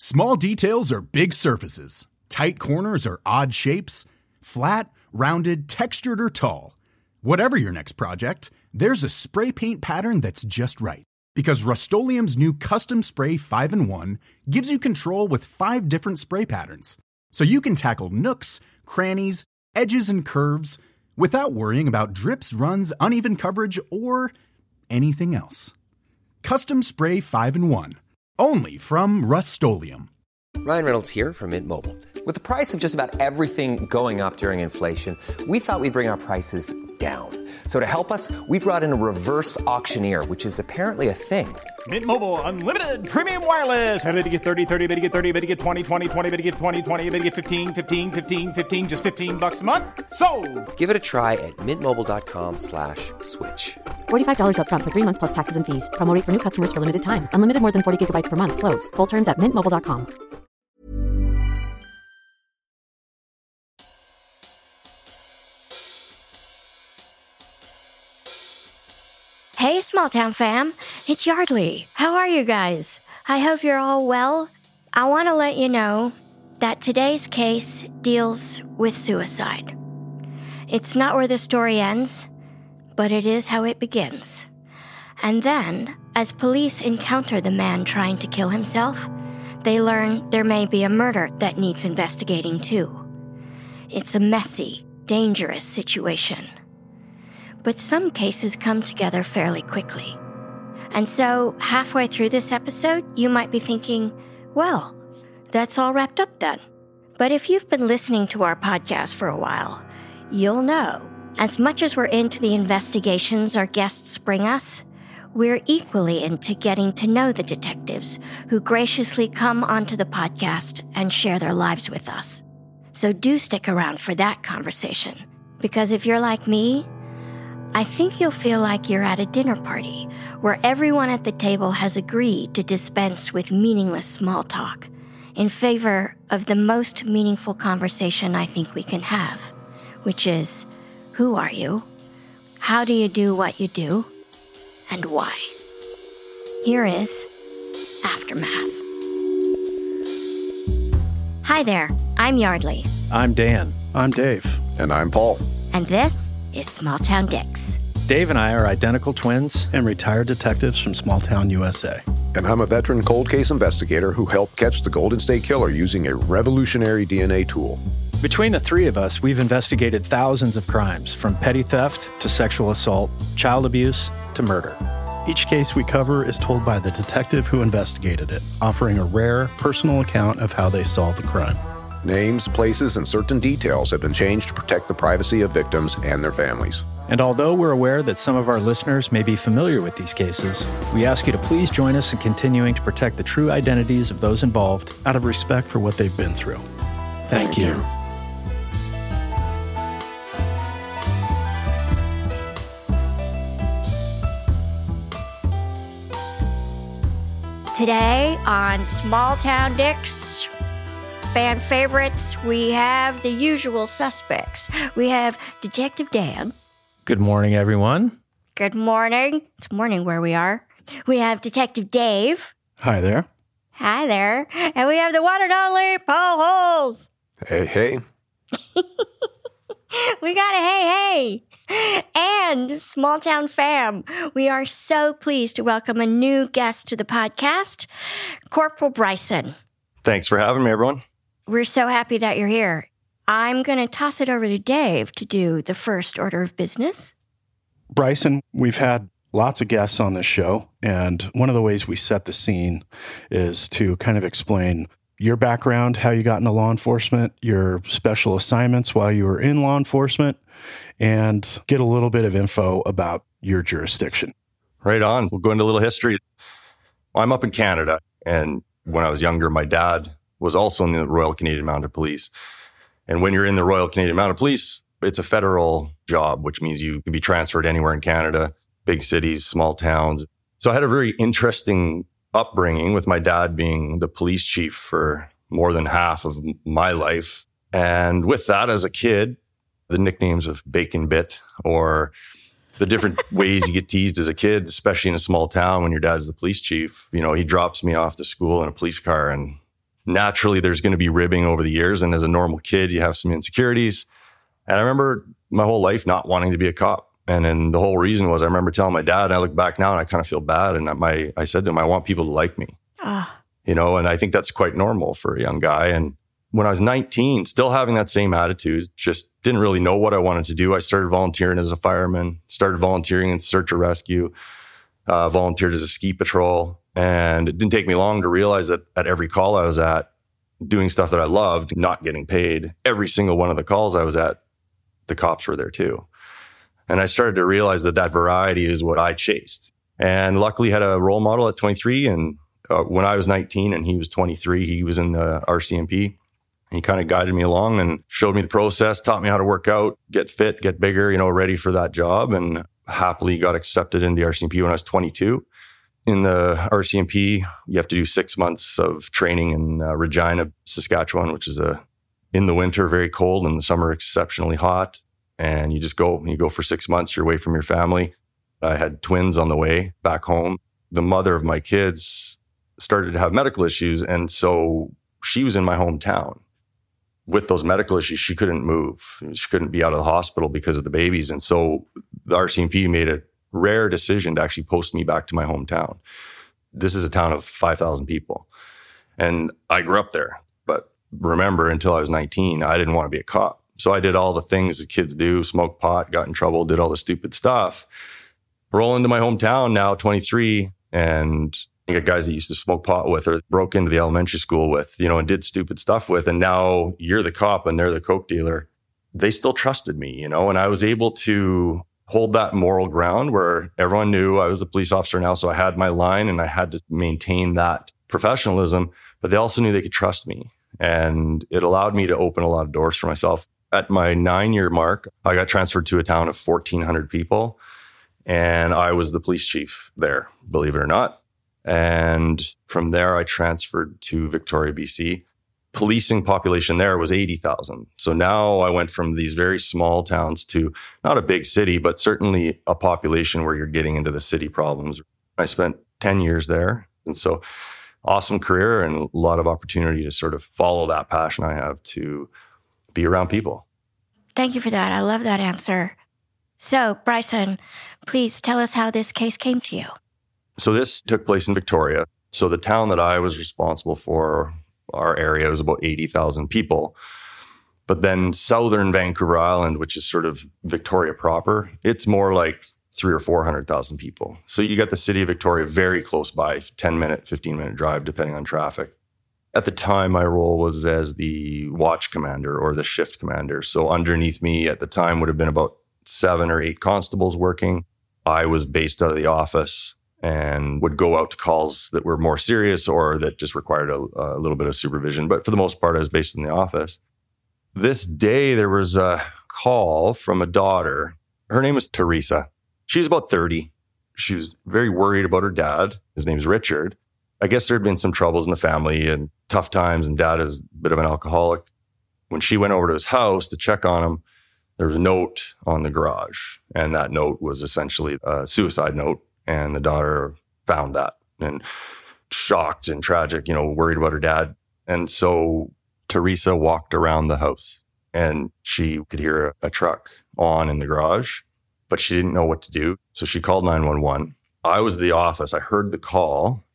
Small details are big surfaces. Tight corners are odd shapes. Flat, rounded, textured, or tall. Whatever your next project, there's a spray paint pattern that's just right. Because Rust-Oleum's new Custom Spray 5-in-1 gives you control with 5 different spray patterns. So you can tackle nooks, crannies, edges, and curves without worrying about drips, runs, uneven coverage, or anything else. Custom Spray 5-in-1. Only from Rust-Oleum. Ryan Reynolds here from Mint Mobile. With the price of just about everything going up during inflation, we thought we'd bring our prices down. So to help us, we brought in a reverse auctioneer, which is apparently a thing. Mint Mobile Unlimited Premium Wireless. How to get 30, 30, how to get 30, how to get 20, 20, 20, how to get 20, 20, how to get 15, 15, 15, 15, just $15 a month? Sold! Give it a try at mintmobile.com/switch. $45 up front for 3 months plus taxes and fees. Promo rate for new customers for limited time. Unlimited more than 40 gigabytes per month. Slows full terms at mintmobile.com. Hey, Small Town fam. It's Yardley. How are you guys? I hope you're all well. I want to let you know that today's case deals with suicide. It's not where the story ends, but it is how it begins. And then, as police encounter the man trying to kill himself, they learn there may be a murder that needs investigating too. It's a messy, dangerous situation. But some cases come together fairly quickly. And so, halfway through this episode, you might be thinking, well, that's all wrapped up then. But if you've been listening to our podcast for a while, you'll know, as much as we're into the investigations our guests bring us, we're equally into getting to know the detectives who graciously come onto the podcast and share their lives with us. So do stick around for that conversation, because if you're like me, I think you'll feel like you're at a dinner party where everyone at the table has agreed to dispense with meaningless small talk in favor of the most meaningful conversation I think we can have, which is, who are you? How do you do what you do? And why? Here is Aftermath. Hi there, I'm Yardley. I'm Dan. I'm Dave. And I'm Paul. And this is Small Town Dicks. Dave and I are identical twins And retired detectives from Small Town USA. And I'm a veteran cold case investigator who helped catch the Golden State Killer using a revolutionary DNA tool. Between the three of us, we've investigated thousands of crimes, from petty theft to sexual assault, child abuse to murder. Each case we cover is told by the detective who investigated it, offering a rare, personal account of how they solved the crime. Names, places, and certain details have been changed to protect the privacy of victims and their families. And although we're aware that some of our listeners may be familiar with these cases, we ask you to please join us in continuing to protect the true identities of those involved out of respect for what they've been through. Thank you. Today on Small Town Dicks, fan favorites, we have the usual suspects. We have Detective Dan. Good morning, everyone. Good morning. It's morning where we are. We have Detective Dave. Hi there. Hi there. And we have the one and only Paul Holes. Hey, hey. We got a hey. And Small Town fam, we are so pleased to welcome a new guest to the podcast, Corporal Bryson. Thanks for having me, everyone. We're so happy that you're here. I'm going to toss it over to Dave to do the first order of business. Bryson, we've had lots of guests on this show, and one of the ways we set the scene is to kind of explain your background, how you got into law enforcement, your special assignments while you were in law enforcement, and get a little bit of info about your jurisdiction. Right on. We'll go into a little history. I'm up in Canada, and when I was younger, my dad was also in the Royal Canadian Mounted Police. And when you're in the Royal Canadian Mounted Police, it's a federal job, which means you can be transferred anywhere in Canada, big cities, small towns. So I had a very interesting upbringing with my dad being the police chief for more than half of my life. And with that, as a kid, the nicknames of Bacon Bit or the different ways you get teased as a kid, especially in a small town when your dad's the police chief, you know, he drops me off to school in a police car and naturally there's going to be ribbing over the years. And as a normal kid, you have some insecurities. And I remember my whole life not wanting to be a cop. And then the whole reason was I remember telling my dad, and I look back now and I kind of feel bad. And I said to him, I want people to like me, you know, and I think that's quite normal for a young guy. And when I was 19, still having that same attitude, just didn't really know what I wanted to do. I started volunteering as a fireman, started volunteering in search and rescue, volunteered as a ski patrol. And it didn't take me long to realize that at every call I was at, doing stuff that I loved, not getting paid, every single one of the calls I was at, the cops were there too. And I started to realize that variety is what I chased. And luckily had a role model at 23. And when I was 19 and he was 23, he was in the RCMP. He kind of guided me along and showed me the process, taught me how to work out, get fit, get bigger, you know, ready for that job, and happily got accepted into the RCMP when I was 22. In the RCMP, you have to do 6 months of training in Regina, Saskatchewan, which is in the winter, very cold, in the summer, exceptionally hot. And you just go for 6 months, you're away from your family. I had twins on the way back home. The mother of my kids started to have medical issues. And so she was in my hometown. With those medical issues, she couldn't move. She couldn't be out of the hospital because of the babies. And so the RCMP made a rare decision to actually post me back to my hometown. This is a town of 5,000 people. And I grew up there. But remember, until I was 19, I didn't want to be a cop. So I did all the things that kids do, smoked pot, got in trouble, did all the stupid stuff. Roll into my hometown now, 23, and you got guys that used to smoke pot with or broke into the elementary school with, you know, and did stupid stuff with. And now you're the cop and they're the coke dealer. They still trusted me, you know, and I was able to hold that moral ground where everyone knew I was a police officer now. So I had my line and I had to maintain that professionalism, but they also knew they could trust me. And it allowed me to open a lot of doors for myself. At my 9-year mark, I got transferred to a town of 1,400 people. And I was the police chief there, believe it or not. And from there, I transferred to Victoria, BC. Policing population there was 80,000. So now I went from these very small towns to not a big city, but certainly a population where you're getting into the city problems. I spent 10 years there. And so awesome career and a lot of opportunity to sort of follow that passion I have to be around people. Thank you for that. I love that answer. So, Bryson, please tell us how this case came to you. So this took place in Victoria. So the town that I was responsible for, our area, was about 80,000 people. But then southern Vancouver Island, which is sort of Victoria proper, it's more like 300,000 or 400,000 people. So you got the city of Victoria very close by, 10-minute, 15-minute drive, depending on traffic. At the time, my role was as the watch commander or the shift commander. So underneath me at the time would have been about 7 or 8 constables working. I was based out of the office and would go out to calls that were more serious or that just required a little bit of supervision. But for the most part, I was based in the office. This day, there was a call from a daughter. Her name was Teresa. She was about 30. She was very worried about her dad. His name's Richard. I guess there had been some troubles in the family and tough times, and dad is a bit of an alcoholic. When she went over to his house to check on him, there was a note on the garage, and that note was essentially a suicide note. And the daughter found that and shocked and tragic, worried about her dad. And so Teresa walked around the house and she could hear a truck on in the garage, but she didn't know what to do. So she called 911. I was at the office. I heard the call.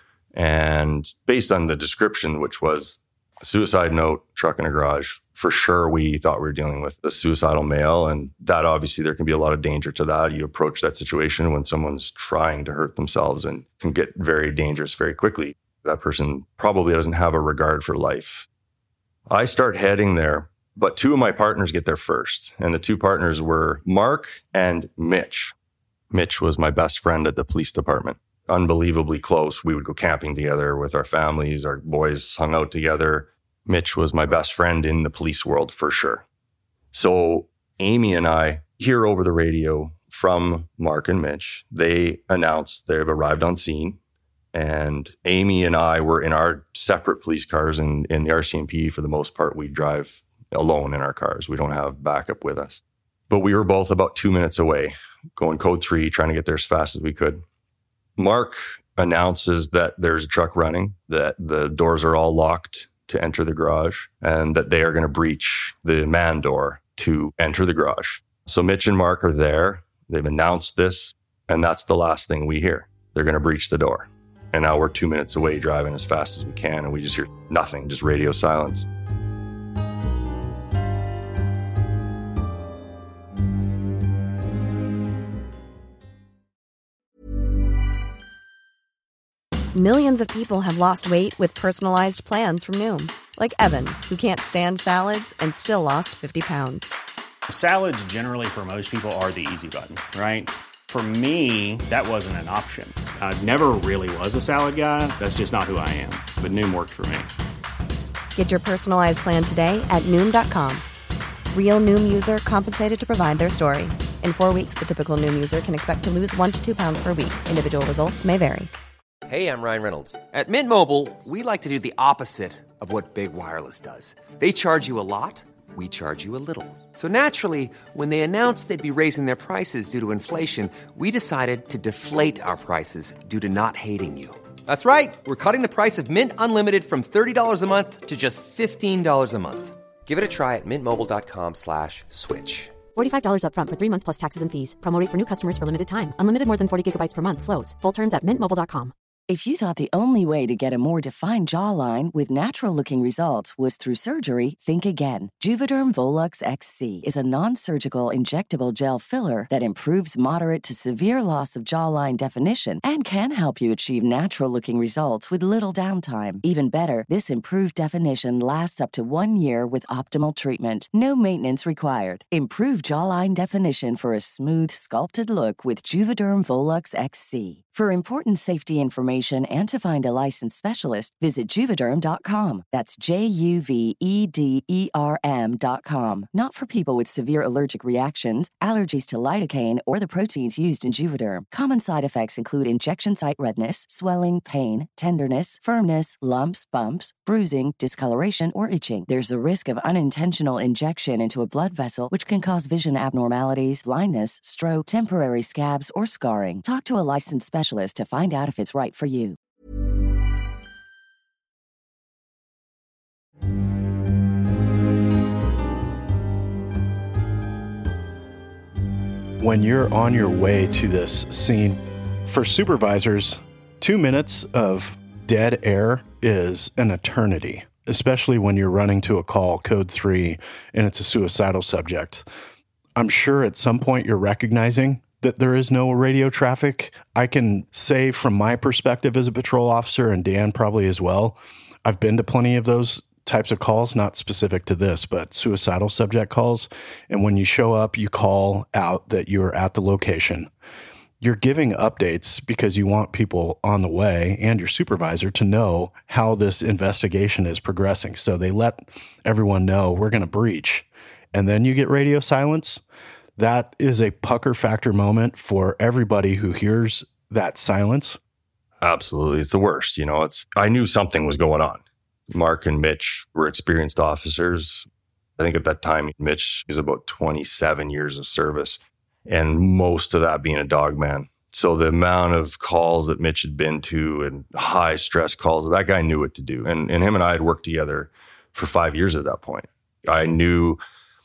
And based on the description, which was a suicide note, truck in a garage, for sure we thought we were dealing with a suicidal male. And that obviously there can be a lot of danger to that. You approach that situation when someone's trying to hurt themselves and can get very dangerous very quickly. That person probably doesn't have a regard for life. I start heading there, but 2 of my partners get there first. And the 2 partners were Mark and Mitch. Mitch was my best friend at the police department. Unbelievably close. We would go camping together with our families. Our boys hung out together. Mitch was my best friend in the police world for sure. So Amy and I hear over the radio from Mark and Mitch. They announced they've arrived on scene. And Amy and I were in our separate police cars. And in the RCMP, for the most part, we drive alone in our cars. We don't have backup with us. But we were both about 2 minutes away, going code 3, trying to get there as fast as we could. Mark announces that there's a truck running, that the doors are all locked to enter the garage, and that they are going to breach the man door to enter the garage. So Mitch and Mark are there. They've announced this, and that's the last thing we hear. They're going to breach the door. And now we're 2 minutes away driving as fast as we can, and we just hear nothing, just radio silence. Millions of people have lost weight with personalized plans from Noom. Like Evan, who can't stand salads and still lost 50 pounds. Salads generally for most people are the easy button, right? For me, that wasn't an option. I never really was a salad guy. That's just not who I am. But Noom worked for me. Get your personalized plan today at Noom.com. Real Noom user compensated to provide their story. In 4 weeks, the typical Noom user can expect to lose 1 to 2 pounds per week. Individual results may vary. Hey, I'm Ryan Reynolds. At Mint Mobile, we like to do the opposite of what Big Wireless does. They charge you a lot, we charge you a little. So naturally, when they announced they'd be raising their prices due to inflation, we decided to deflate our prices due to not hating you. That's right. We're cutting the price of Mint Unlimited from $30 a month to just $15 a month. Give it a try at mintmobile.com/switch. $45 up front for 3 months plus taxes and fees. Promo rate for new customers for limited time. Unlimited more than 40 gigabytes per month. Slows full terms at mintmobile.com. If you thought the only way to get a more defined jawline with natural-looking results was through surgery, think again. Juvederm Volux XC is a non-surgical injectable gel filler that improves moderate to severe loss of jawline definition and can help you achieve natural-looking results with little downtime. Even better, this improved definition lasts up to 1 year with optimal treatment. No maintenance required. Improve jawline definition for a smooth, sculpted look with Juvederm Volux XC. For important safety information and to find a licensed specialist, visit Juvederm.com. That's Juvederm.com. Not for people with severe allergic reactions, allergies to lidocaine, or the proteins used in Juvederm. Common side effects include injection site redness, swelling, pain, tenderness, firmness, lumps, bumps, bruising, discoloration, or itching. There's a risk of unintentional injection into a blood vessel, which can cause vision abnormalities, blindness, stroke, temporary scabs, or scarring. Talk to a licensed specialist to find out if it's right for you. When you're on your way to this scene, for supervisors, 2 minutes of dead air is an eternity, especially when you're running to a call, code 3, and it's a suicidal subject. I'm sure at some point you're recognizing that there is no radio traffic. I can say from my perspective as a patrol officer, and Dan probably as well, I've been to plenty of those types of calls, not specific to this, but suicidal subject calls. And when you show up, you call out that you're at the location. You're giving updates because you want people on the way and your supervisor to know how this investigation is progressing. So they let everyone know we're going to breach. And then you get radio silence. That is a pucker factor moment for everybody who hears that silence. Absolutely. It's the worst. I knew something was going on. Mark and Mitch were experienced officers. I think at that time, Mitch was about 27 years of service, and most of that being a dog man. So the amount of calls that Mitch had been to and high stress calls, that guy knew what to do. And him and I had worked together for 5 years at that point. I knew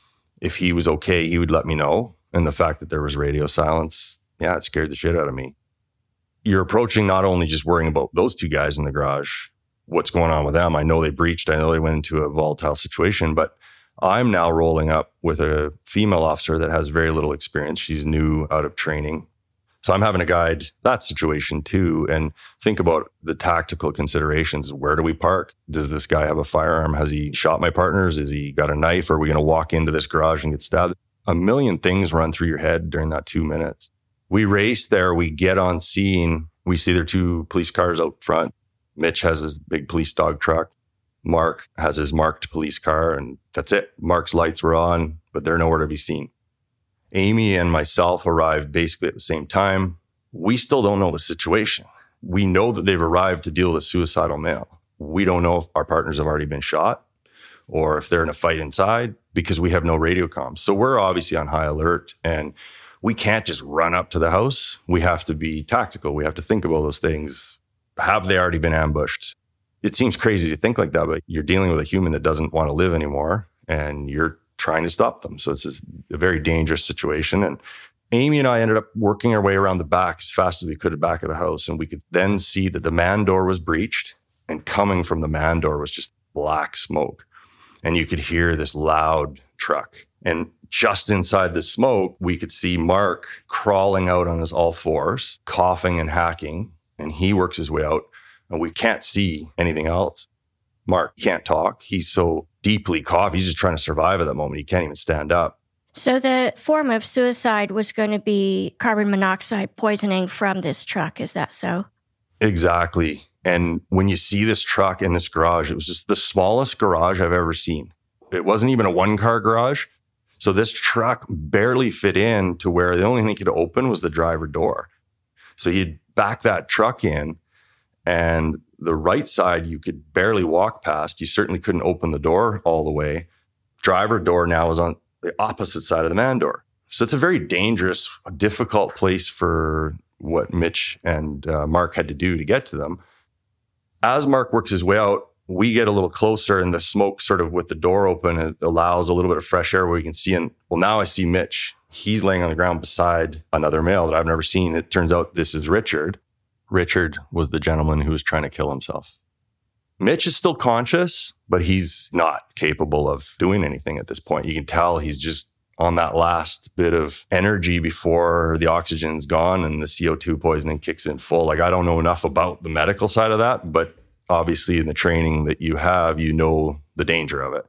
if he was okay, he would let me know. And the fact that there was radio silence, it scared the shit out of me. You're approaching not only just worrying about those two guys in the garage, what's going on with them. I know they breached. I know they went into a volatile situation, but I'm now rolling up with a female officer that has very little experience. She's new out of training. So I'm having to guide that situation too and think about the tactical considerations. Where do we park? Does this guy have a firearm? Has he shot my partners? Has he got a knife? Are we going to walk into this garage and get stabbed? A million things run through your head during that 2 minutes. We race there. We get on scene. We see their 2 police cars out front. Mitch has his big police dog truck. Mark has his marked police car, and that's it. Mark's lights were on, but they're nowhere to be seen. Amy and myself arrived basically at the same time. We still don't know the situation. We know that they've arrived to deal with a suicidal male. We don't know if our partners have already been shot or if they're in a fight inside because we have no radio comms. So we're obviously on high alert, and we can't just run up to the house. We have to be tactical. We have to think about those things. have they already been ambushed? It seems crazy to think like that, but you're dealing with a human that doesn't want to live anymore, and you're trying to stop them. So it's just a very dangerous situation. And Amy and I ended up working our way around the back as fast as we could at the back of the house. And we could then see that the man door was breached, and coming from the man door was just black smoke. And you could hear this loud truck. And just inside the smoke, we could see Mark crawling out on his all fours, coughing and hacking. And he works his way out, and we can't see anything else. Mark can't talk. He's so deeply coughing. He's just trying to survive at that moment. He can't even stand up. So the form of suicide was going to be carbon monoxide poisoning from this truck. Is that so? Exactly. And when you see this truck in this garage, it was just the smallest garage I've ever seen. It wasn't even a one-car garage. So this truck barely fit in to where the only thing he could open was the driver door. So he'd back that truck in, and the right side you could barely walk past. You certainly couldn't open the door all the way. Driver door now is on the opposite side of the man door. So it's a very dangerous, difficult place for what Mitch and Mark had to do to get to them. As Mark works his way out, we get a little closer, and the smoke sort of with the door open, it allows a little bit of fresh air where you can see. And well, now I see Mitch. He's laying on the ground beside another male that I've never seen. It turns out this is Richard. Richard was the gentleman who was trying to kill himself. Mitch is still conscious, but he's not capable of doing anything at this point. You can tell he's just on that last bit of energy before the oxygen's gone and the CO2 poisoning kicks in full. Like, I don't know enough about the medical side of that, but obviously in the training that you have, you know the danger of it.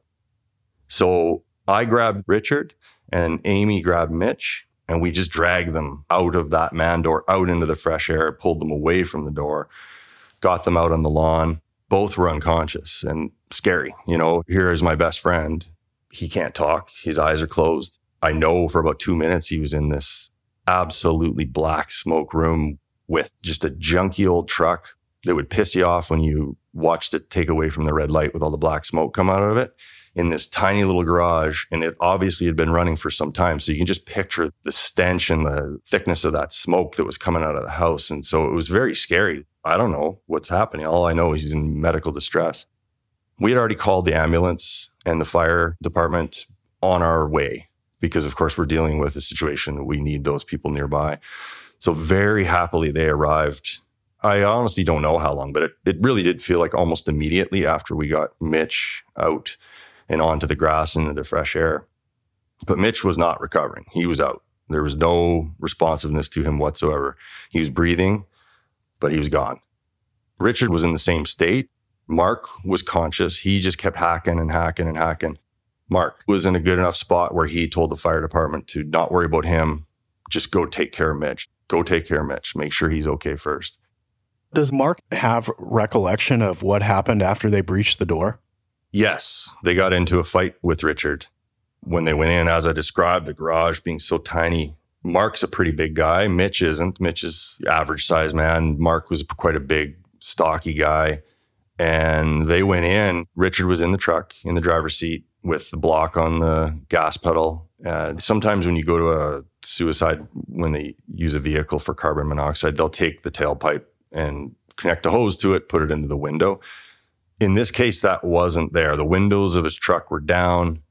So I grabbed Richard and Amy grabbed Mitch, and we just dragged them out of that man door, out into the fresh air, pulled them away from the door, got them out on the lawn. Both were unconscious and scary. You know, here is my best friend. He can't talk. His eyes are closed. I know for about 2 minutes he was in this absolutely black smoke room with just a junky old truck that would piss you off when you watched it take away from the red light with all the black smoke come out of it, in this tiny little garage. And it obviously had been running for some time. So you can just picture the stench and the thickness of that smoke that was coming out of the house. And so it was very scary. I don't know what's happening. All I know is he's in medical distress. We had already called the ambulance and the fire department on our way because, of course, we're dealing with a situation that we need those people nearby. So very happily they arrived. I honestly don't know how long, but it really did feel like almost immediately after we got Mitch out and onto the grass and into the fresh air. But Mitch was not recovering. He was out. There was no responsiveness to him whatsoever. He was breathing, but he was gone. Richard was in the same state. Mark was conscious. He just kept hacking and hacking and hacking. Mark was in a good enough spot where he told the fire department to not worry about him. Just go take care of Mitch. Go take care of Mitch. Make sure he's okay first. Does Mark have recollection of what happened after they breached the door? Yes. They got into a fight with Richard. When they went in, as I described, the garage being so tiny, Mark's a pretty big guy. Mitch isn't. Mitch is average size man. Mark was quite a big, stocky guy. And they went in. Richard was in the truck, in the driver's seat, with the block on the gas pedal. Sometimes when you go to a suicide, when they use a vehicle for carbon monoxide, they'll take the tailpipe and connect a hose to it, put it into the window. In this case, that wasn't there. The windows of his truck were down.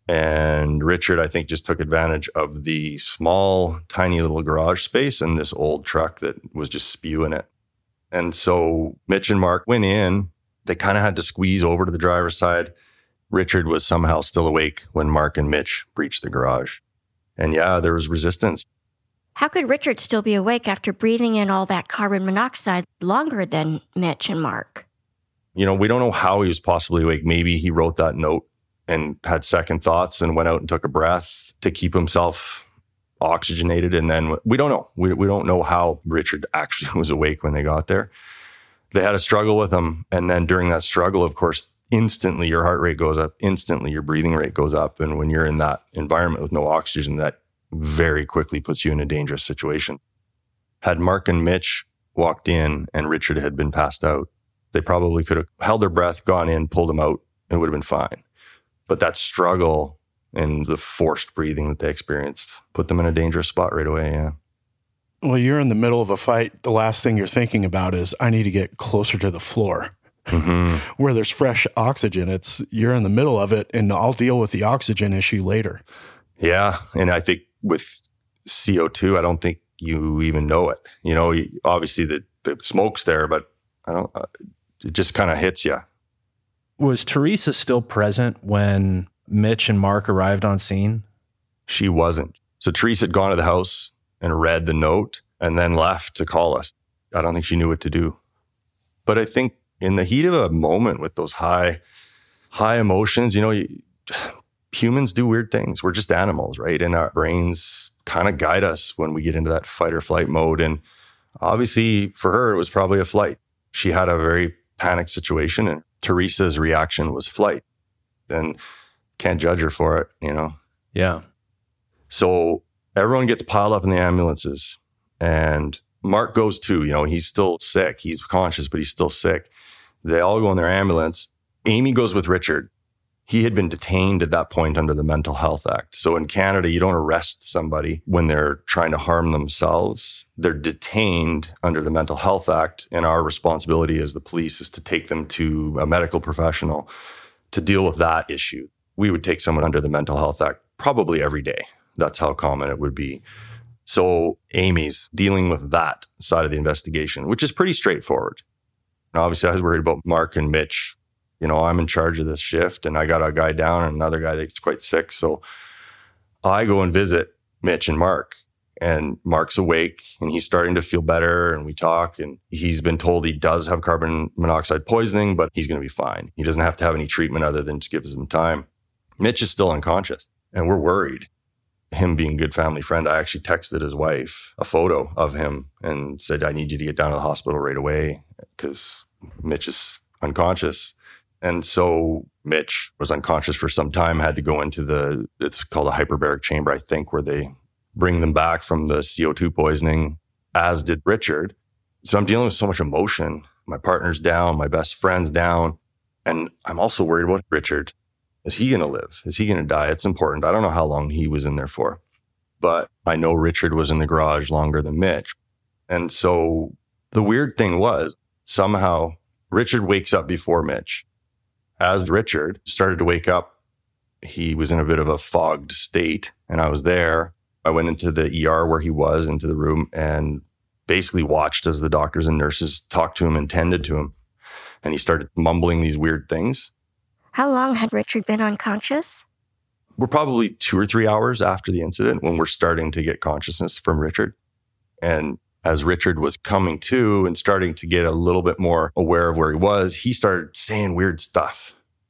And Richard, I think, just took advantage of the small, tiny little garage space and this old truck that was just spewing it. And so Mitch and Mark went in. They kind of had to squeeze over to the driver's side. Richard was somehow still awake when Mark and Mitch breached the garage. And yeah, there was resistance. How could Richard still be awake after breathing in all that carbon monoxide longer than Mitch and Mark? You know, we don't know how he was possibly awake. Maybe he wrote that note and had second thoughts and went out and took a breath to keep himself oxygenated. And then we don't know. We don't know how Richard actually was awake when they got there. They had a struggle with him. And then during that struggle, of course, instantly your heart rate goes up. Instantly your breathing rate goes up. And when you're in that environment with no oxygen, that very quickly puts you in a dangerous situation. Had Mark and Mitch walked in and Richard had been passed out, they probably could have held their breath, gone in, pulled him out, and would have been fine. But that struggle and the forced breathing that they experienced put them in a dangerous spot right away, yeah. Well, you're in the middle of a fight. The last thing you're thinking about is, I need to get closer to the floor where there's fresh oxygen. You're in the middle of it, and I'll deal with the oxygen issue later. Yeah. And I think with CO2, I don't think you even know it. You know, obviously the smoke's there, but it just kind of hits you. Was Teresa still present when Mitch and Mark arrived on scene? She wasn't. So Teresa had gone to the house and read the note and then left to call us. I don't think she knew what to do. But I think in the heat of a moment with those high emotions, you know, humans do weird things. We're just animals, right? And our brains kind of guide us when we get into that fight or flight mode. And obviously for her, it was probably a flight. She had a very panicked situation, and Teresa's reaction was flight. And can't judge her for it, you know? Yeah. So everyone gets piled up in the ambulances, and Mark goes too. You know, he's still sick. He's conscious, but he's still sick. They all go in their ambulance. Amy goes with Richard. He had been detained at that point under the Mental Health Act. So in Canada, you don't arrest somebody when they're trying to harm themselves. They're detained under the Mental Health Act, and our responsibility as the police is to take them to a medical professional to deal with that issue. We would take someone under the Mental Health Act probably every day. That's how common it would be. So Amy's dealing with that side of the investigation, which is pretty straightforward. And obviously, I was worried about Mark and Mitch. You know, I'm in charge of this shift, and I got a guy down and another guy that's quite sick. So I go and visit Mitch and Mark, and Mark's awake and he's starting to feel better. And we talk, and he's been told he does have carbon monoxide poisoning, but he's going to be fine. He doesn't have to have any treatment other than just give him time. Mitch is still unconscious, and we're worried. Him being a good family friend, I actually texted his wife a photo of him and said, I need you to get down to the hospital right away because Mitch is unconscious. And so Mitch was unconscious for some time, had to go into it's called a hyperbaric chamber, I think, where they bring them back from the CO2 poisoning, as did Richard. So I'm dealing with so much emotion. My partner's down, my best friend's down. And I'm also worried about Richard. Is he going to live? Is he going to die? It's important. I don't know how long he was in there for, but I know Richard was in the garage longer than Mitch. And so the weird thing was, somehow Richard wakes up before Mitch. As Richard started to wake up, he was in a bit of a fogged state, and I was there. I went into the ER where he was, into the room, and basically watched as the doctors and nurses talked to him and tended to him. And he started mumbling these weird things. How long had Richard been unconscious? We're probably 2 or 3 hours after the incident when we're starting to get consciousness from Richard. And as Richard was coming to and starting to get a little bit more aware of where he was, he started saying weird stuff.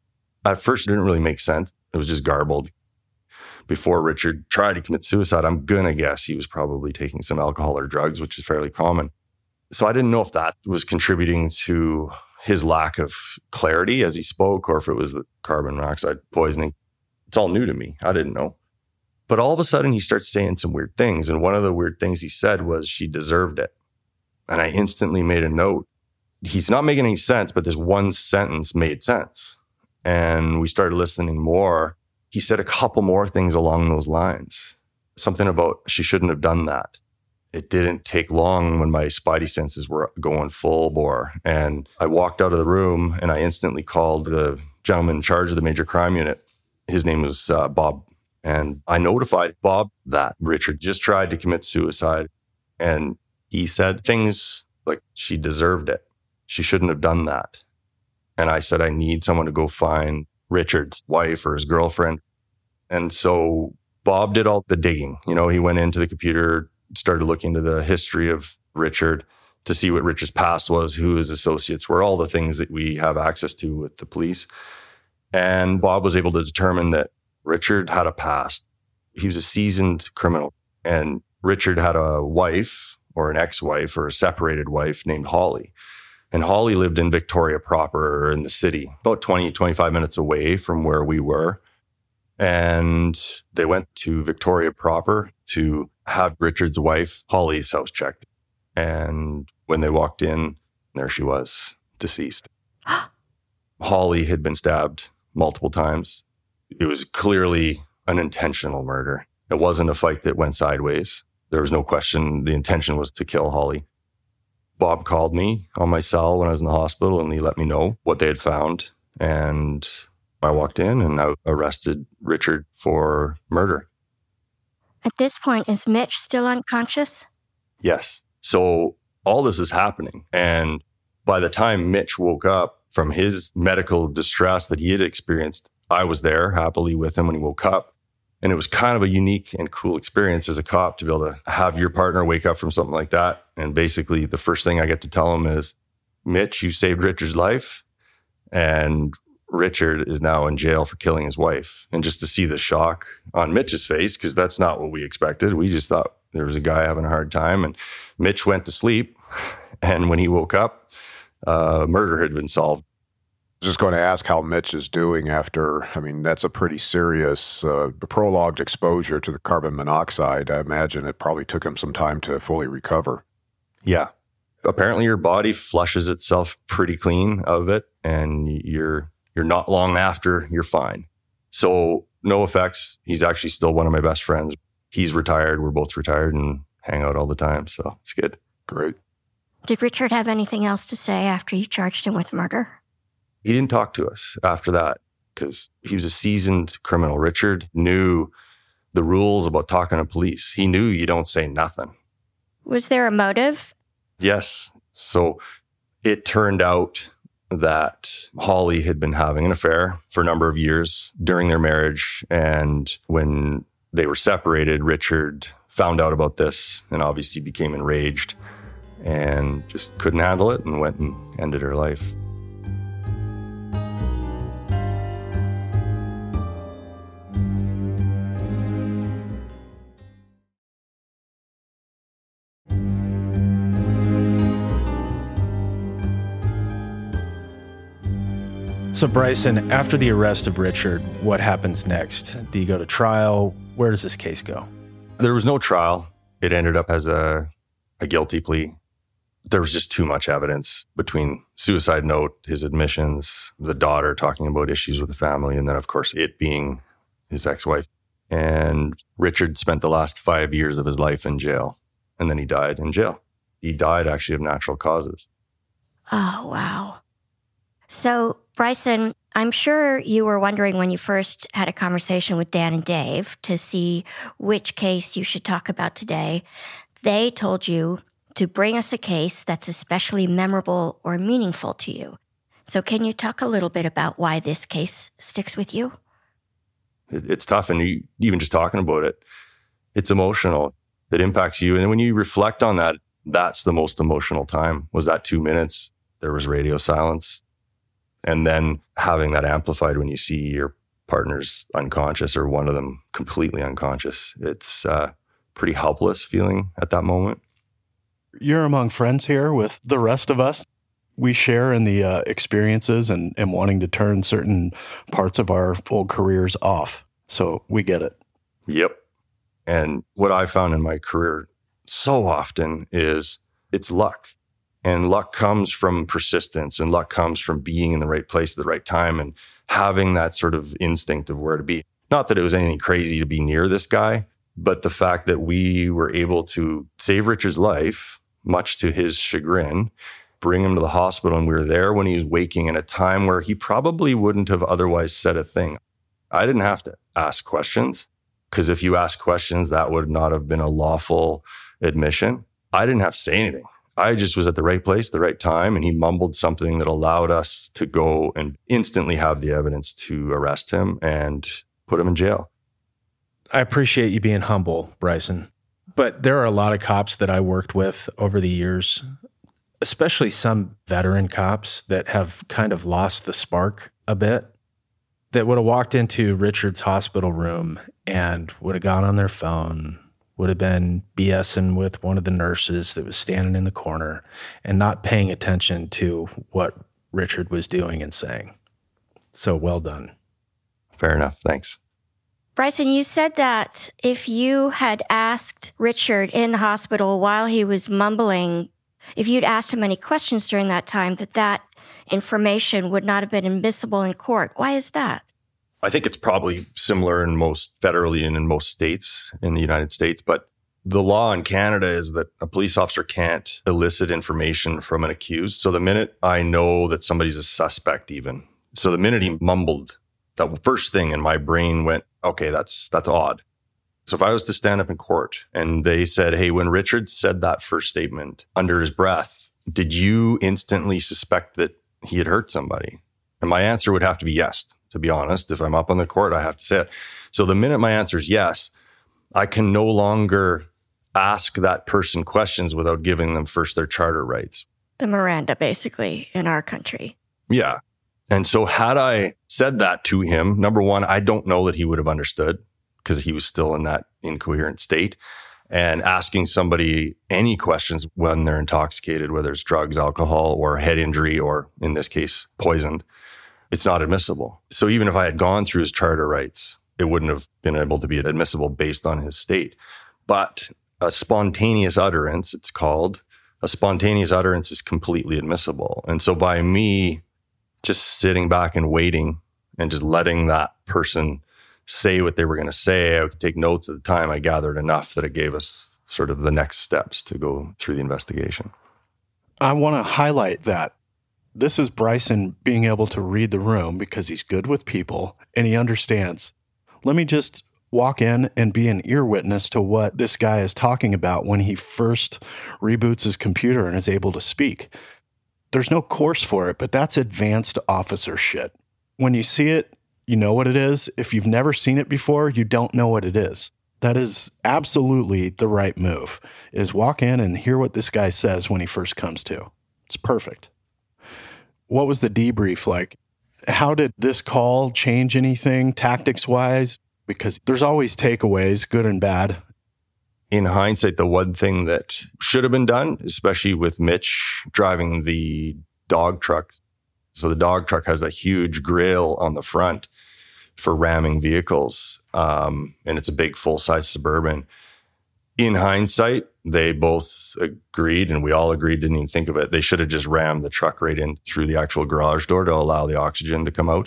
At first, it didn't really make sense. It was just garbled. Before Richard tried to commit suicide, I'm going to guess he was probably taking some alcohol or drugs, which is fairly common. So I didn't know if that was contributing to his lack of clarity as he spoke, or if it was the carbon monoxide poisoning. It's all new to me. I didn't know. But all of a sudden, he starts saying some weird things. And one of the weird things he said was, she deserved it. And I instantly made a note. He's not making any sense, but this one sentence made sense. And we started listening more. He said a couple more things along those lines. Something about, she shouldn't have done that. It didn't take long when my spidey senses were going full bore. And I walked out of the room and I instantly called the gentleman in charge of the major crime unit. His name was Bob. And I notified Bob that Richard just tried to commit suicide. And he said things like, she deserved it. She shouldn't have done that. And I said, I need someone to go find Richard's wife or his girlfriend. And so Bob did all the digging. You know, he went into the computer, started looking into the history of Richard to see what Richard's past was, who his associates were, all the things that we have access to with the police. And Bob was able to determine that Richard had a past. He was a seasoned criminal. And Richard had a wife or an ex-wife or a separated wife named Holly. And Holly lived in Victoria proper in the city, about 20, 25 minutes away from where we were. And they went to Victoria proper to have Richard's wife, Holly's house checked. And when they walked in, there she was, deceased. Holly had been stabbed multiple times. It was clearly an intentional murder. It wasn't a fight that went sideways. There was no question the intention was to kill Holly. Bob called me on my cell when I was in the hospital, and he let me know what they had found. And I walked in and I arrested Richard for murder. At this point, is Mitch still unconscious? Yes. So all this is happening. And by the time Mitch woke up from his medical distress that he had experienced, I was there happily with him when he woke up. And it was kind of a unique and cool experience as a cop to be able to have your partner wake up from something like that. And basically the first thing I get to tell him is, Mitch, you saved Richard's life. And Richard is now in jail for killing his wife. And just to see the shock on Mitch's face, because that's not what we expected. We just thought there was a guy having a hard time. And Mitch went to sleep. And when he woke up, murder had been solved. I was just going to ask how Mitch is doing after, that's a pretty serious prolonged exposure to the carbon monoxide. I imagine it probably took him some time to fully recover. Yeah. Apparently your body flushes itself pretty clean of it, and you're not long after, you're fine. So no effects. He's actually still one of my best friends. He's retired. We're both retired and hang out all the time. So it's good. Great. Did Richard have anything else to say after you charged him with murder? He didn't talk to us after that because he was a seasoned criminal. Richard knew the rules about talking to police. He knew you don't say nothing. Was there a motive? Yes. So it turned out that Holly had been having an affair for a number of years during their marriage. And when they were separated, Richard found out about this and obviously became enraged and just couldn't handle it and went and ended her life. So Bryson, after the arrest of Richard, what happens next? Do you go to trial? Where does this case go? There was no trial. It ended up as a guilty plea. There was just too much evidence between suicide note, his admissions, the daughter talking about issues with the family, and then, of course, it being his ex-wife. And Richard spent the last 5 years of his life in jail, and then he died in jail. He died actually of natural causes. Oh, wow. So, Bryson, I'm sure you were wondering when you first had a conversation with Dan and Dave to see which case you should talk about today. They told you to bring us a case that's especially memorable or meaningful to you. So can you talk a little bit about why this case sticks with you? It's tough, and even just talking about it, it's emotional. It impacts you. And when you reflect on that, that's the most emotional time, was that 2 minutes. There was radio silence. And then having that amplified when you see your partner's unconscious or one of them completely unconscious. It's a pretty helpless feeling at that moment. You're among friends here with the rest of us. We share in the experiences and wanting to turn certain parts of our old careers off. So we get it. Yep. And what I found in my career so often is it's luck. And luck comes from persistence, and luck comes from being in the right place at the right time and having that sort of instinct of where to be. Not that it was anything crazy to be near this guy, but the fact that we were able to save Richard's life, much to his chagrin, bring him to the hospital, and we were there when he was waking in a time where he probably wouldn't have otherwise said a thing. I didn't have to ask questions, because if you ask questions, that would not have been a lawful admission. I didn't have to say anything. I just was at the right place, the right time, and he mumbled something that allowed us to go and instantly have the evidence to arrest him and put him in jail. I appreciate you being humble, Bryson. But there are a lot of cops that I worked with over the years, especially some veteran cops that have kind of lost the spark a bit, that would have walked into Richard's hospital room and would have gone on their phone, would have been BSing with one of the nurses that was standing in the corner and not paying attention to what Richard was doing and saying. So well done. Fair enough. Thanks. Bryson, you said that if you had asked Richard in the hospital while he was mumbling, if you'd asked him any questions during that time, that information would not have been admissible in court. Why is that? I think it's probably similar in most federally and in most states in the United States, but The law in Canada is that a police officer can't elicit information from an accused. So the minute I know that somebody's a suspect even, so the minute he mumbled, that first thing in my brain went, okay, that's odd. So if I was to stand up in court and they said, hey, when Richard said that first statement under his breath, did you instantly suspect that he had hurt somebody? And my answer would have to be yes. To be honest, if I'm up on the court, I have to say it. So the minute my answer is yes, I can no longer ask that person questions without giving them first their charter rights. The Miranda, basically, in our country. Yeah. And so had I said that to him, number one, I don't know that he would have understood because he was still in that incoherent state. And asking somebody any questions when they're intoxicated, whether it's drugs, alcohol, or head injury, or in this case, poisoned, it's not admissible. So even if I had gone through his charter rights, it wouldn't have been able to be admissible based on his state. But a spontaneous utterance, it's called, a spontaneous utterance is completely admissible. And so by me just sitting back and waiting and just letting that person say what they were going to say, I could take notes at the time. I gathered enough that it gave us sort of the next steps to go through the investigation. I want to highlight that this is Bryson being able to read the room because he's good with people and he understands. Let me just walk in and be an ear witness to what this guy is talking about when he first reboots his computer and is able to speak. There's no course for it, but that's advanced officer shit. When you see it, you know what it is. If you've never seen it before, you don't know what it is. That is absolutely the right move, is walk in and hear what this guy says when he first comes to. It's perfect. What was the debrief like? How did this call change anything tactics-wise? Because there's always takeaways, good and bad. In hindsight, the one thing that should have been done, especially with Mitch driving the dog truck. So the dog truck has a huge grill on the front for ramming vehicles. And it's a big full-size Suburban. In hindsight, they both agreed, and we all agreed, didn't even think of it. They should have just rammed the truck right in through the actual garage door to allow the oxygen to come out,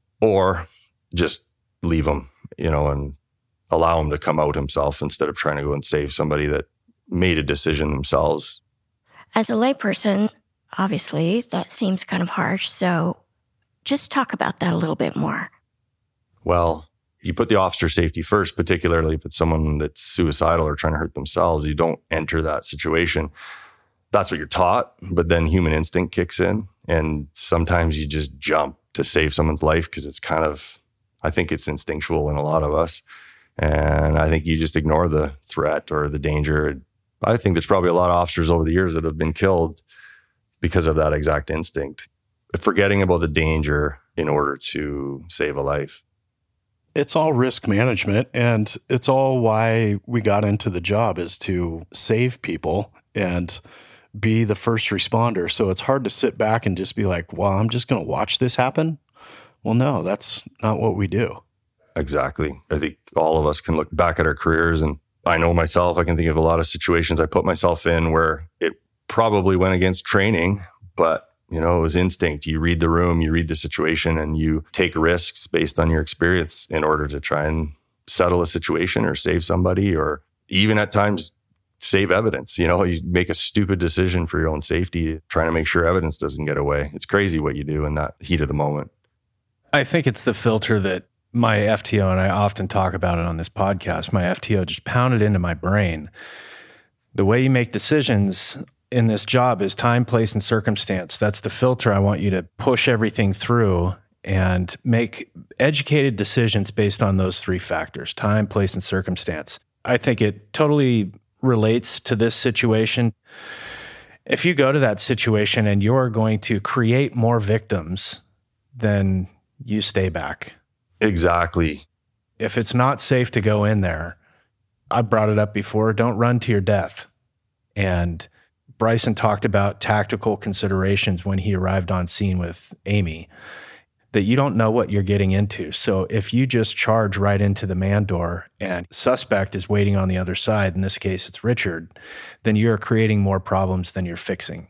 or just leave him, and allow him to come out himself instead of trying to go and save somebody that made a decision themselves. As a layperson, obviously, that seems kind of harsh. So just talk about that a little bit more. Well, you put the officer's safety first, particularly if it's someone that's suicidal or trying to hurt themselves. You don't enter that situation. That's what you're taught, but then human instinct kicks in. And sometimes you just jump to save someone's life because it's kind of, I think it's instinctual in a lot of us. And I think you just ignore the threat or the danger. I think there's probably a lot of officers over the years that have been killed because of that exact instinct, forgetting about the danger in order to save a life. It's all risk management, and it's all why we got into the job, is to save people and be the first responder. So it's hard to sit back and just be like, well, I'm just going to watch this happen. Well, no, that's not what we do. Exactly. I think all of us can look back at our careers, and I know myself, I can think of a lot of situations I put myself in where it probably went against training, but it was instinct. You read the room, you read the situation, and you take risks based on your experience in order to try and settle a situation or save somebody, or even at times save evidence. You make a stupid decision for your own safety, trying to make sure evidence doesn't get away. It's crazy what you do in that heat of the moment. I think it's the filter that my FTO, and I often talk about it on this podcast, my FTO just pounded into my brain. The way you make decisions in this job is time, place, and circumstance. That's the filter I want you to push everything through and make educated decisions based on those three factors: time, place, and circumstance. I think it totally relates to this situation. If you go to that situation and you're going to create more victims, then you stay back. Exactly. If it's not safe to go in there, I brought it up before, don't run to your death. And Bryson talked about tactical considerations when he arrived on scene with Amy, that you don't know what you're getting into. So if you just charge right into the man door and suspect is waiting on the other side, in this case it's Richard, then you're creating more problems than you're fixing.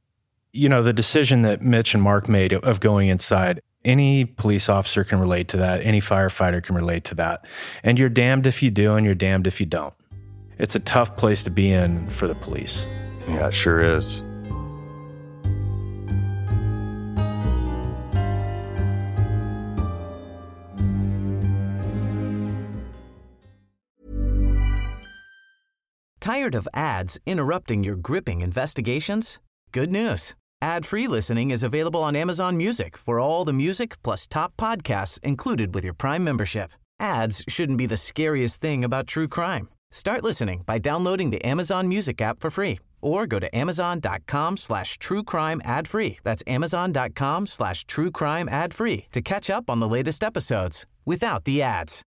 The decision that Mitch and Mark made of going inside, any police officer can relate to that. Any firefighter can relate to that. And you're damned if you do and you're damned if you don't. It's a tough place to be in for the police. Yeah, it sure is. Tired of ads interrupting your gripping investigations? Good news. Ad-free listening is available on Amazon Music for all the music plus top podcasts included with your Prime membership. Ads shouldn't be the scariest thing about true crime. Start listening by downloading the Amazon Music app for free or go to amazon.com/truecrime ad-free. That's amazon.com/truecrime ad-free to catch up on the latest episodes without the ads.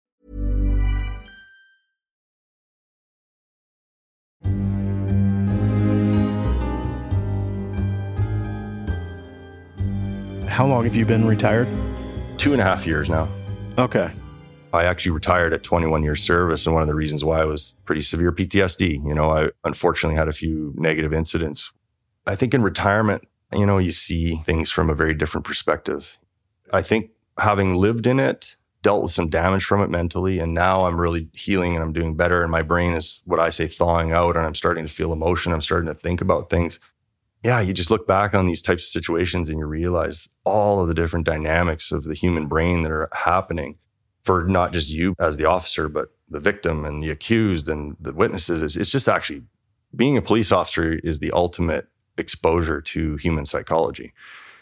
How long have you been retired? 2.5 years now. Okay. I actually retired at 21 years service, and one of the reasons why was pretty severe PTSD. I unfortunately had a few negative incidents. I think in retirement, you see things from a very different perspective. I think having lived in it, dealt with some damage from it mentally, and now I'm really healing and I'm doing better, and my brain is, what I say, thawing out, and I'm starting to feel emotion. I'm starting to think about things. Yeah, you just look back on these types of situations and you realize all of the different dynamics of the human brain that are happening for not just you as the officer, but the victim and the accused and the witnesses. It's just actually, being a police officer is the ultimate exposure to human psychology.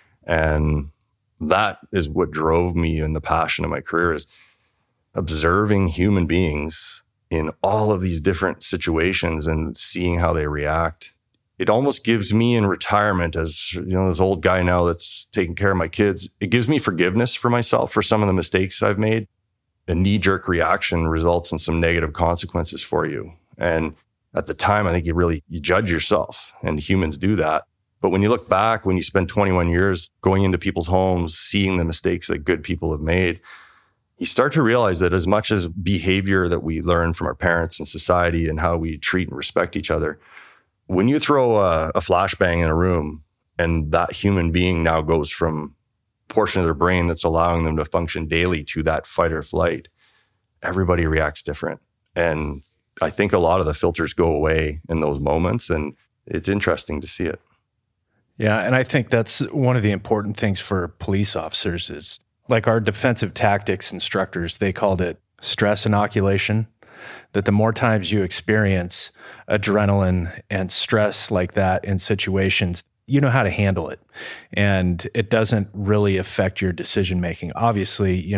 And that is what drove me, and the passion of my career is observing human beings in all of these different situations and seeing how they react. It almost gives me, in retirement, as this old guy now that's taking care of my kids, it gives me forgiveness for myself for some of the mistakes I've made. A knee-jerk reaction results in some negative consequences for you. And at the time, I think you judge yourself, and humans do that. But when you look back, when you spend 21 years going into people's homes, seeing the mistakes that good people have made, you start to realize that as much as behavior that we learn from our parents and society and how we treat and respect each other, when you throw a flashbang in a room and that human being now goes from a portion of their brain that's allowing them to function daily to that fight or flight, everybody reacts different. And I think a lot of the filters go away in those moments, and it's interesting to see it. Yeah, and I think that's one of the important things for police officers is, like our defensive tactics instructors, they called it stress inoculation. That the more times you experience adrenaline and stress like that in situations, you know how to handle it. And it doesn't really affect your decision-making. Obviously,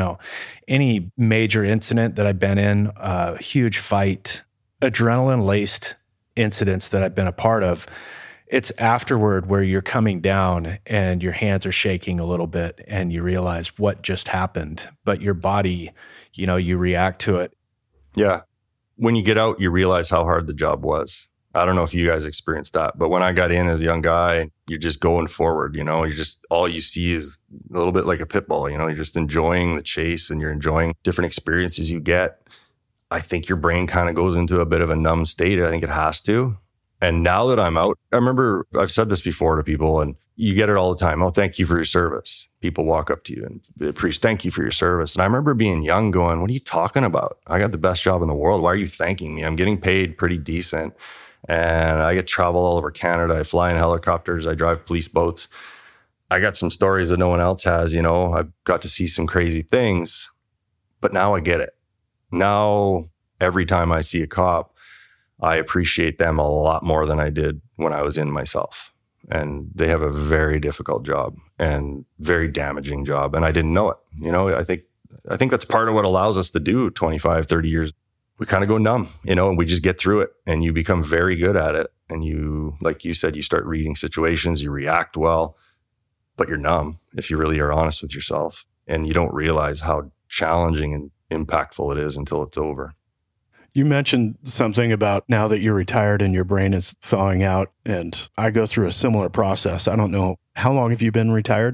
any major incident that I've been in, a huge fight, adrenaline-laced incidents that I've been a part of, it's afterward where you're coming down and your hands are shaking a little bit and you realize what just happened, but your body, you react to it. Yeah. When you get out, you realize how hard the job was. I don't know if you guys experienced that, but when I got in as a young guy, you're just going forward, all you see is a little bit like a pit bull, you're just enjoying the chase and you're enjoying different experiences you get. I think your brain kind of goes into a bit of a numb state. I think it has to. And now that I'm out, I remember I've said this before to people, and you get it all the time. Oh, thank you for your service. People walk up to you and they preach, thank you for your service. And I remember being young going, what are you talking about? I got the best job in the world. Why are you thanking me? I'm getting paid pretty decent. And I get to travel all over Canada. I fly in helicopters. I drive police boats. I got some stories that no one else has. I've got to see some crazy things. But now I get it. Now, every time I see a cop, I appreciate them a lot more than I did when I was in myself. And they have a very difficult job and very damaging job. And I didn't know it. I think that's part of what allows us to do 25, 30 years. We kind of go numb, and we just get through it, and you become very good at it. And you, like you said, you start reading situations, you react well, but you're numb if you really are honest with yourself. And you don't realize how challenging and impactful it is until it's over. You mentioned something about now that you're retired and your brain is thawing out, and I go through a similar process. I don't know, how long have you been retired?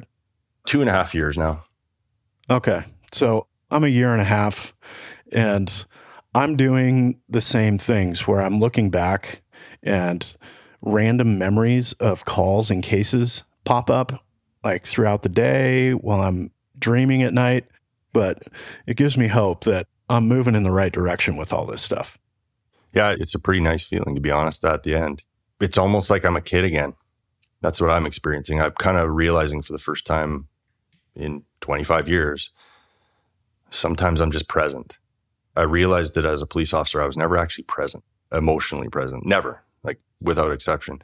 2.5 years now. Okay. So I'm 1.5 years, and I'm doing the same things where I'm looking back and random memories of calls and cases pop up like throughout the day while I'm dreaming at night. But it gives me hope that I'm moving in the right direction with all this stuff. Yeah, it's a pretty nice feeling, to be honest, at the end. It's almost like I'm a kid again. That's what I'm experiencing. I'm kind of realizing for the first time in 25 years, sometimes I'm just present. I realized that as a police officer, I was never actually present, emotionally present. Never, like without exception.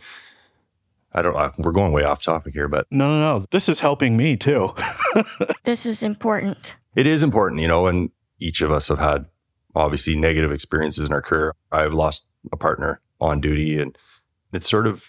We're going way off topic here, but... No. This is helping me too. This is important. It is important, and each of us have had obviously negative experiences in our career. I've lost a partner on duty, and it's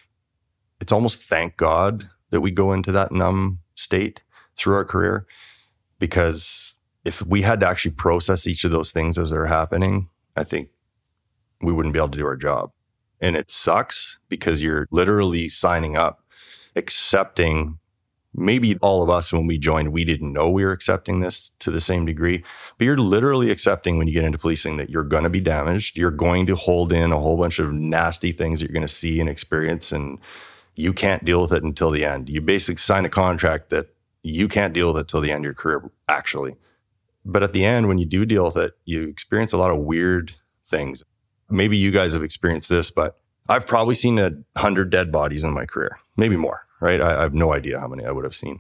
almost thank God that we go into that numb state through our career, because if we had to actually process each of those things as they're happening, I think we wouldn't be able to do our job. And it sucks because you're literally signing up, accepting. Maybe all of us, when we joined, we didn't know we were accepting this to the same degree, but you're literally accepting when you get into policing that you're going to be damaged. You're going to hold in a whole bunch of nasty things that you're going to see and experience, and you can't deal with it until the end. You basically sign a contract that you can't deal with it till the end of your career, actually. But at the end, when you do deal with it, you experience a lot of weird things. Maybe you guys have experienced this, but I've probably seen 100 dead bodies in my career, maybe more, right? I have no idea how many I would have seen.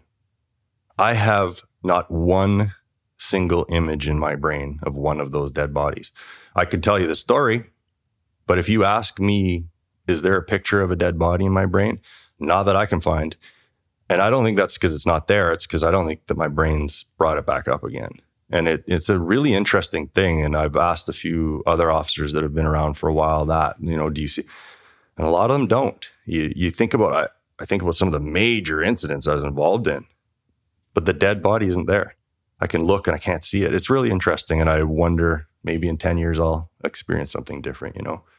I have not one single image in my brain of one of those dead bodies. I could tell you the story, but if you ask me, is there a picture of a dead body in my brain? Not that I can find. And I don't think that's because it's not there. It's because I don't think that my brain's brought it back up again. And it's a really interesting thing. And I've asked a few other officers that have been around for a while that, do you see? And a lot of them don't. You think about, I think about some of the major incidents I was involved in, but the dead body isn't there. I can look and I can't see it. It's really interesting. And I wonder, maybe in 10 years, I'll experience something different,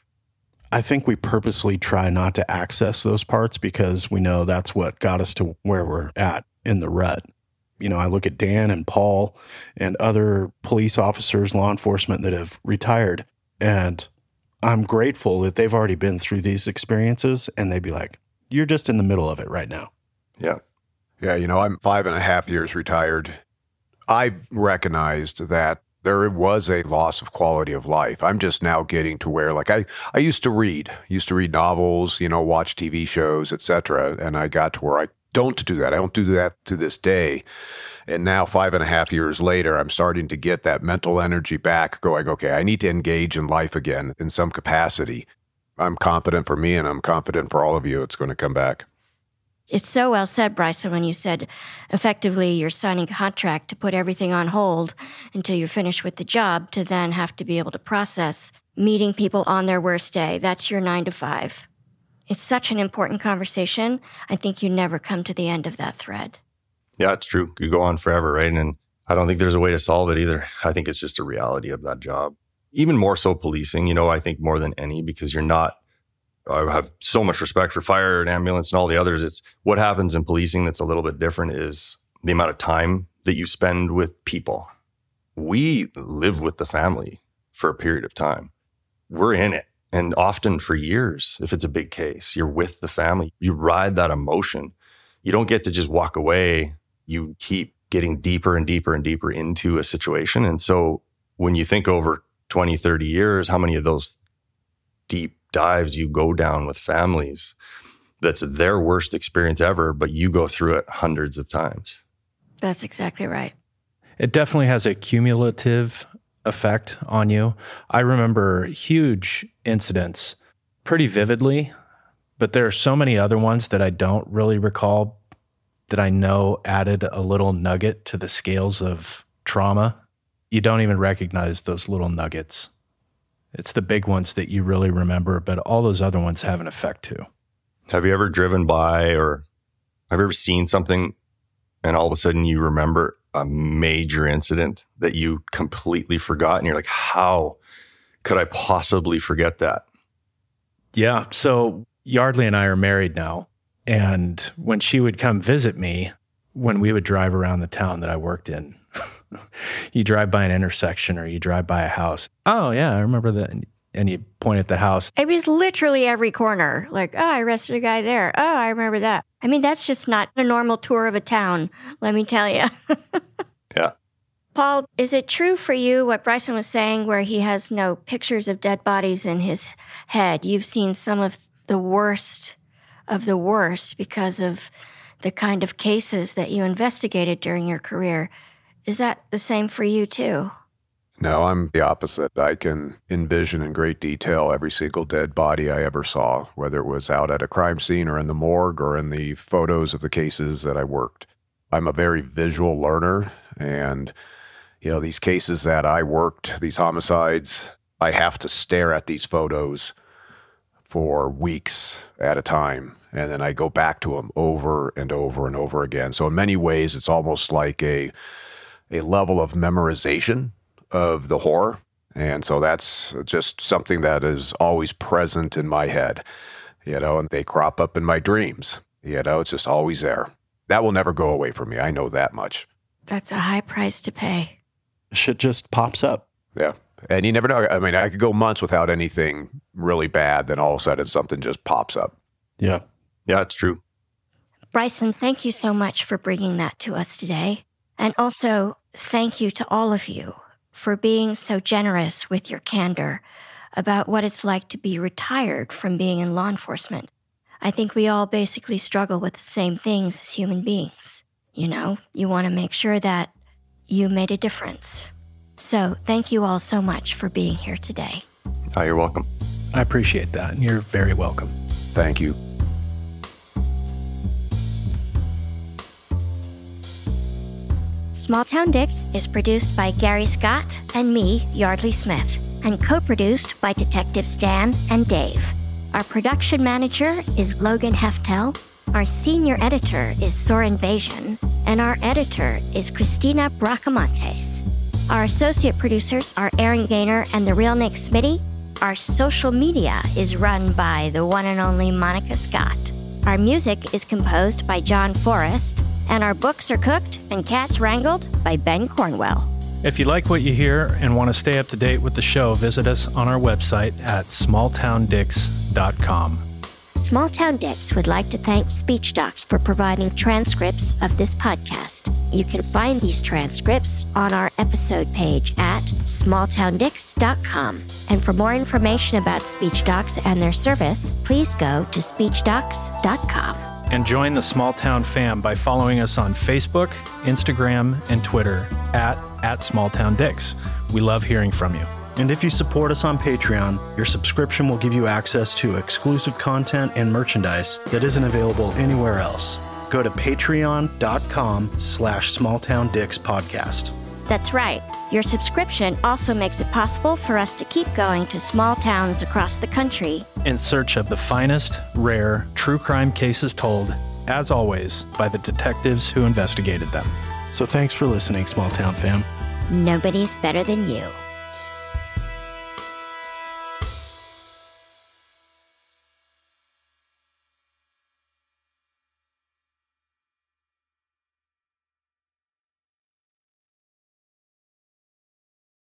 I think we purposely try not to access those parts because we know that's what got us to where we're at in the rut. I look at Dan and Paul and other police officers, law enforcement that have retired, and I'm grateful that they've already been through these experiences, and they'd be like, you're just in the middle of it right now. Yeah. Yeah, I'm 5.5 years retired. I've recognized that there was a loss of quality of life. I'm just now getting to where, like, I used to read novels, watch TV shows, etc. And I got to where I don't do that. I don't do that to this day. And now 5.5 years later, I'm starting to get that mental energy back going, okay, I need to engage in life again in some capacity. I'm confident for me and I'm confident for all of you it's going to come back. It's so well said, Bryson, when you said effectively you're signing a contract to put everything on hold until you're finished with the job to then have to be able to process meeting people on their worst day. That's your 9 to 5. It's such an important conversation. I think you never come to the end of that thread. Yeah, it's true. You go on forever, right? And I don't think there's a way to solve it either. I think it's just a reality of that job. Even more so policing, I think more than any, because I have so much respect for fire and ambulance and all the others. It's what happens in policing that's a little bit different is the amount of time that you spend with people. We live with the family for a period of time. We're in it. And often for years, if it's a big case, you're with the family. You ride that emotion. You don't get to just walk away. You keep getting deeper and deeper and deeper into a situation. And so when you think over 20, 30 years, how many of those deep dives you go down with families, that's their worst experience ever, but you go through it hundreds of times. That's exactly right. It definitely has a cumulative effect on you. I remember huge incidents pretty vividly, but there are so many other ones that I don't really recall that I know added a little nugget to the scales of trauma. You don't even recognize those little nuggets. It's the big ones that you really remember, but all those other ones have an effect too. Have you ever driven by or have you ever seen something and all of a sudden you remember a major incident that you completely forgot and you're like, how could I possibly forget that? Yeah. So Yardley and I are married now. And when she would come visit me, when we would drive around the town that I worked in, you drive by an intersection or you drive by a house. Oh, yeah, I remember that. And you point at the house. It was literally every corner. Like, oh, I arrested a guy there. Oh, I remember that. I mean, that's just not a normal tour of a town, let me tell you. Yeah. Paul, is it true for you what Bryson was saying where he has no pictures of dead bodies in his head? You've seen some of the worst because of the kind of cases that you investigated during your career. Is that the same for you too? No, I'm the opposite. I can envision in great detail every single dead body I ever saw, whether it was out at a crime scene or in the morgue or in the photos of the cases that I worked. I'm a very visual learner, and these cases that I worked, these homicides, I have to stare at these photos for weeks at a time. And then I go back to them over and over and over again. So in many ways, it's almost like a level of memorization of the horror. And so that's just something that is always present in my head, and they crop up in my dreams. It's just always there. That will never go away from me. I know that much. That's a high price to pay. Shit just pops up. Yeah. And you never know. I mean, I could go months without anything really bad, then all of a sudden something just pops up. Yeah. Yeah, it's true. Bryson, thank you so much for bringing that to us today. And also, thank you to all of you for being so generous with your candor about what it's like to be retired from being in law enforcement. I think we all basically struggle with the same things as human beings. You want to make sure that you made a difference. So thank you all so much for being here today. Oh, you're welcome. I appreciate that, and you're very welcome. Thank you. Small Town Dicks is produced by Gary Scott and me, Yardley Smith, and co-produced by Detectives Dan and Dave. Our production manager is Logan Heftel, our senior editor is Soren Bajan, and our editor is Christina Bracamontes. Our associate producers are Aaron Gaynor and the real Nick Smitty. Our social media is run by the one and only Monica Scott. Our music is composed by John Forrest, and our books are cooked and cats wrangled by Ben Cornwell. If you like what you hear and want to stay up to date with the show, visit us on our website at smalltowndicks.com. Small Town Dicks would like to thank SpeechDocs for providing transcripts of this podcast. You can find these transcripts on our episode page at smalltowndicks.com. And for more information about SpeechDocs and their service, please go to speechdocs.com. And join the Small Town fam by following us on Facebook, Instagram, and Twitter at SmallTownDicks. We love hearing from you. And if you support us on Patreon, your subscription will give you access to exclusive content and merchandise that isn't available anywhere else. Go to patreon.com/smalltowndickspodcast. That's right. Your subscription also makes it possible for us to keep going to small towns across the country in search of the finest, rare, true crime cases told, as always, by the detectives who investigated them. So thanks for listening, Small Town fam. Nobody's better than you.